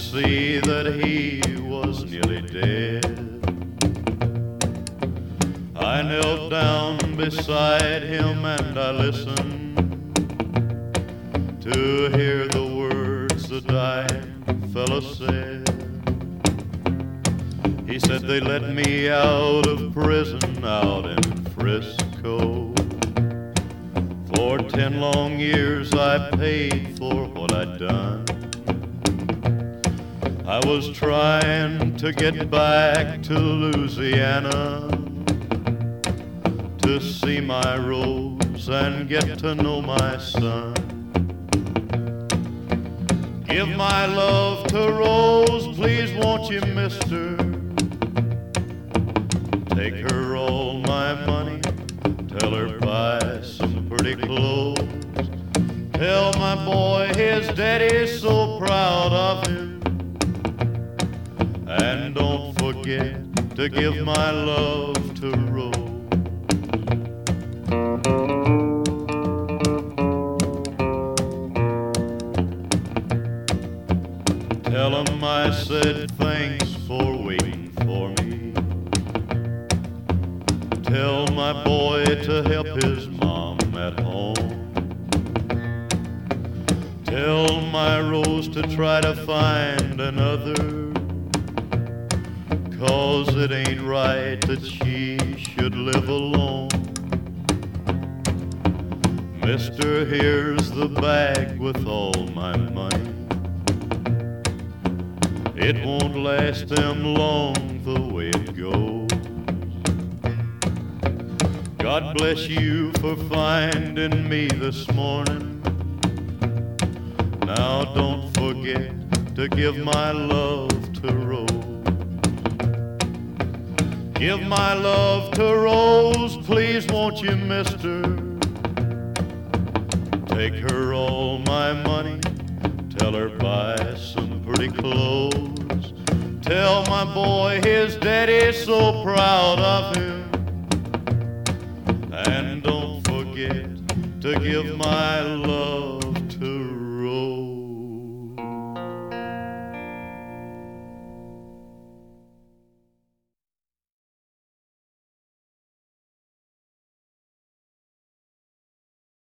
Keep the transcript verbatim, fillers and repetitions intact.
see that he was nearly dead. I knelt down beside him and I listened to hear the words the dying fellow said. He said they let me out of prison out in Frisco. For ten long years I paid for what I'd done. I was trying to get back to Louisiana to see my Rose and get to know my son. Give my love to Rose, please won't you, mister? Take her all my money, tell her buy some pretty clothes. Tell my boy his daddy's so proud of him. And don't forget to give my love to Rose. Tell him I said thanks for waiting for me. Tell my boy to help his mom at home. Tell my Rose to try to find another, 'cause it ain't right that she should live alone. Mister, here's the bag with all my money. It won't last them long the way it goes. God bless you for finding me this morning. Now don't forget to give my love to Rose. Give my love to Rose, please won't you, mister? Take her all my money, tell her buy some pretty clothes. Tell my boy his daddy's so proud of him. And don't forget to give my